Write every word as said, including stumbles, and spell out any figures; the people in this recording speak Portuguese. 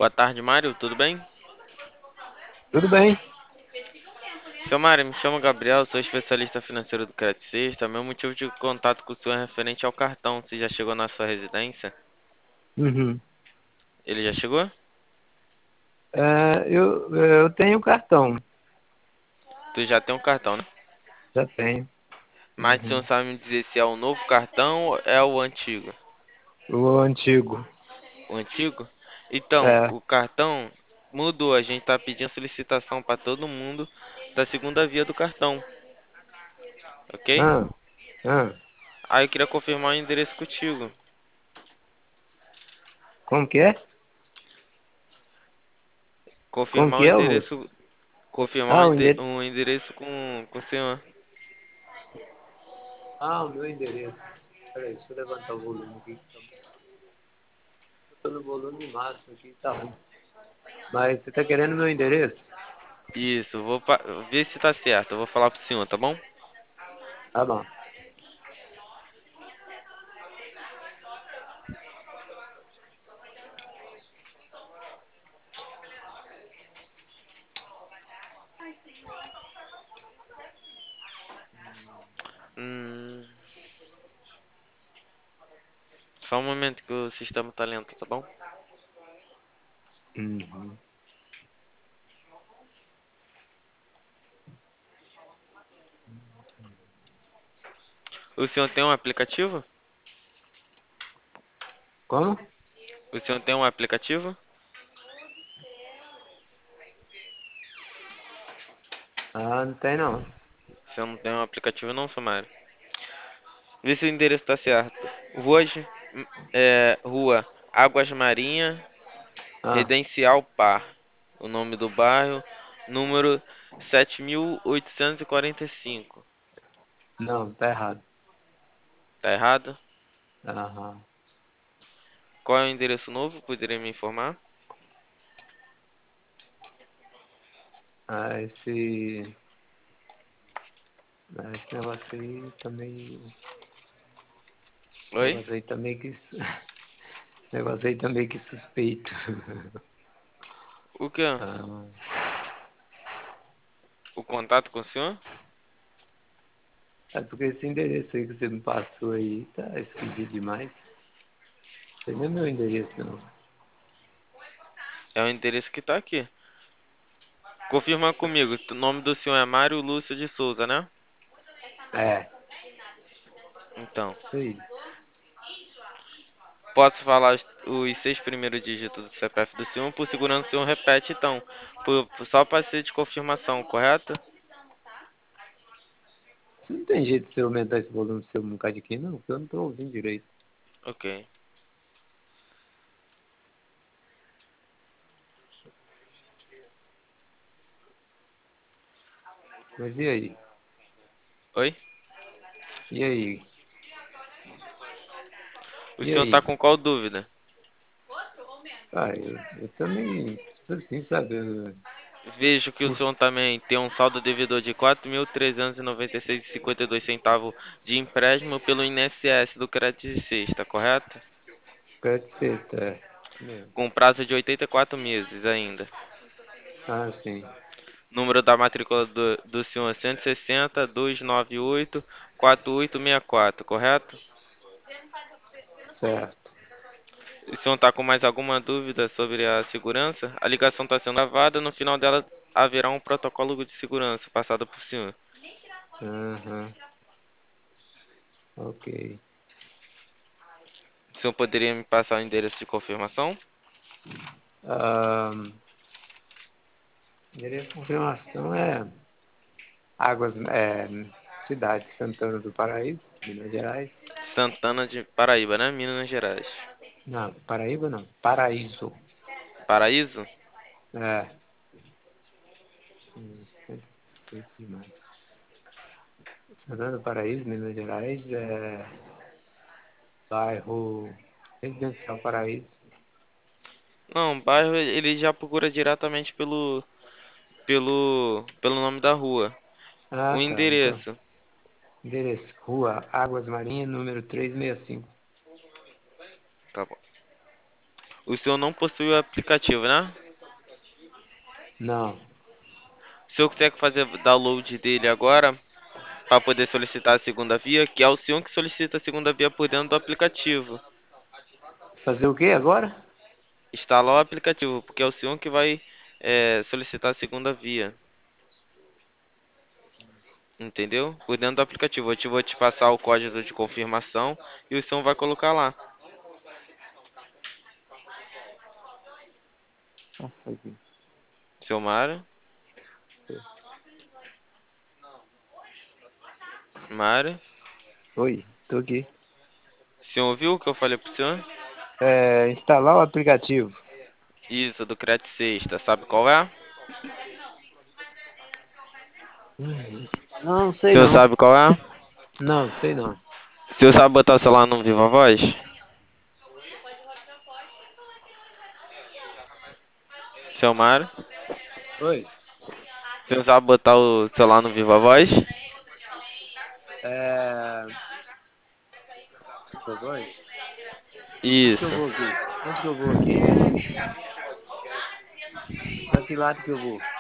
Boa tarde, Mário. Tudo bem? Tudo bem? Seu Mário, me chamo Gabriel, sou especialista financeiro do Credit Sexta. Meu motivo de contato com o senhor é referente ao cartão. Você já chegou na sua residência? Uhum. Ele já chegou? É, eu, eu tenho cartão, Tu já tem um cartão, né? já tenho. Mas o senhor Uhum. sabe me dizer se é o novo cartão ou é o antigo? O antigo. O antigo? Então, É. o cartão mudou. A gente tá pedindo solicitação para todo mundo da segunda via do cartão, ok? Ah, ah. Aí eu queria confirmar o endereço contigo. Como que é? Como Confirmar o que é, o moço? endereço, confirmar o Ah, o ende- endereço. o endereço com, com o senhor. Ah, o meu endereço. Peraí, deixa eu levantar o volume aqui. Que tá... Eu tô no volume máximo aqui, tá ruim. Mas você tá querendo meu endereço? Isso, vou pa- ver se tá certo. Eu vou falar pro senhor, tá bom? Tá bom. Hum, só um momento que o sistema tá lento, tá bom? Uhum. O senhor tem um aplicativo? Como? O senhor tem um aplicativo? Ah, não tem não. O senhor não tem um aplicativo não, Sumário? Vê se o endereço tá certo. Rua, Ge- é, Rua Águas Marinha, Ah, Residencial Par. O nome do bairro, número sete mil oitocentos e quarenta e cinco. não, tá errado. Tá errado? Aham. Qual é o endereço novo? Poderia me informar? Ah, esse, ah, esse negócio aí também. Esse Oi? negócio aí tá meio que. Esse negócio aí tá meio que suspeito. O que? Ah, O contato com o senhor? é porque esse endereço aí que você me passou aí tá esquisito demais. Esse não é meu endereço, não. É o endereço que tá aqui. Confirma comigo. O nome do senhor é Mário Lúcio de Souza, né? É, Então, isso aí. posso falar os, os seis primeiros dígitos do C P F do senhor? Por segurança, o senhor repete, então. Por- só para ser de confirmação, correto? Você não tem jeito de você aumentar esse volume seu um bocado aqui, não? Porque eu não tô ouvindo direito. Ok. Mas e aí? Oi? E aí? O E senhor tá aí? com qual dúvida? Ah, eu, eu também, tipo assim, sabe? Eu, Vejo que o por, senhor também tem um saldo devedor de quatro mil trezentos e noventa e seis vírgula cinquenta e dois centavos de empréstimo pelo I N S S do Crédito Sexta, correto? quero de sexta, é. Isso mesmo. Com prazo de oitenta e quatro meses ainda. Ah, sim. Número da matrícula do, do senhor é cento e sessenta, duzentos e noventa e oito, quarenta e oito sessenta e quatro, correto? Certo. O senhor está com mais alguma dúvida sobre a segurança? A ligação está sendo gravada, no final dela haverá um protocolo de segurança passado por senhor. Aham. Ok. O senhor poderia me passar o endereço de confirmação? Ah, endereço de confirmação é Águas, é, cidade Santana do Paraíso, Minas Gerais. Santana de Paraíba, né? Minas Gerais. Não, Paraíba não, Paraíso. Paraíso? É, hum, sempre esqueço demais. Santana do Paraíso, Minas Gerais, é bairro Residencial Paraíso. Não, bairro ele já procura diretamente pelo, pelo, pelo nome da rua. Ah, O tá, então. endereço. Endereço, Rua Águas Marinhas, número trezentos e sessenta e cinco. Tá bom. O senhor não possui o aplicativo, né? Não. O senhor consegue fazer download dele agora para poder solicitar a segunda via, que é o senhor que solicita a segunda via por dentro do aplicativo. Fazer o quê agora? Instalar o aplicativo, porque é o senhor que vai é, solicitar a segunda via. Entendeu? Por dentro do aplicativo. Eu te vou te passar o código de confirmação e o senhor vai colocar lá. Nossa, aqui. Seu Mário? Mário? Oi, tô aqui. O senhor ouviu o que eu falei pro senhor? É, instalar o aplicativo. Isso, do Cret Sexta. Sabe qual é? Hum, Não, O sei senhor não. sabe qual é? Não, sei não. O senhor sabe botar o celular no Viva Voz? Seu Mário? Oi. O senhor sabe botar o celular no Viva Voz? É... Viva Voz? Onde que eu Isso. vou aqui? Onde que eu vou aqui? Pra que lado que eu vou?